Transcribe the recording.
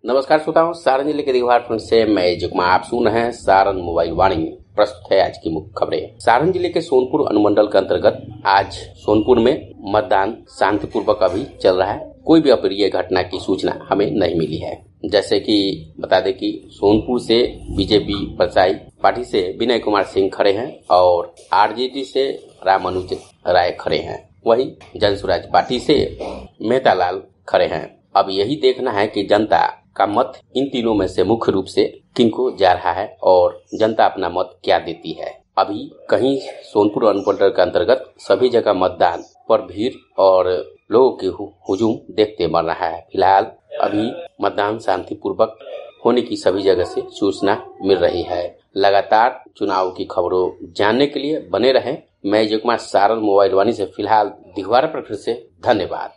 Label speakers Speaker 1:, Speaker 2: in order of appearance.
Speaker 1: नमस्कार श्रोताओं, सारण जिले के दिघवार फ्रंट से मैं जुगमा आप सुन रहे हैं सारण मोबाइल वाणी। प्रस्तुत है आज की मुख्य खबरें। सारण जिले के सोनपुर अनुमंडल के अंतर्गत आज सोनपुर में मतदान शांतिपूर्वक अभी चल रहा है। कोई भी अप्रिय घटना की सूचना हमें नहीं मिली है। जैसे कि बता दें कि सोनपुर से बीजेपी प्रत्याशी पार्टी से विनय कुमार सिंह खड़े हैं और आरजेडी से रामानुज राय खड़े हैं। वहीं जन स्वराज पार्टी से मेहता लाल खड़े हैं। अब यही देखना है कि जनता का मत इन तीनों में से मुख्य रूप से किनको जा रहा है और जनता अपना मत क्या देती है। अभी कहीं सोनपुर अनुमंडल के अंतर्गत सभी जगह मतदान पर भीड़ और लोगों की हुजूम देखते मिल रहा है। फिलहाल अभी मतदान शांतिपूर्वक होने की सभी जगह से सूचना मिल रही है। लगातार चुनाव की खबरों जानने के लिए बने रहें। मैं जुगमा सारण मोबाइल वाणी से फिलहाल दिघवारा प्रखंड से धन्यवाद।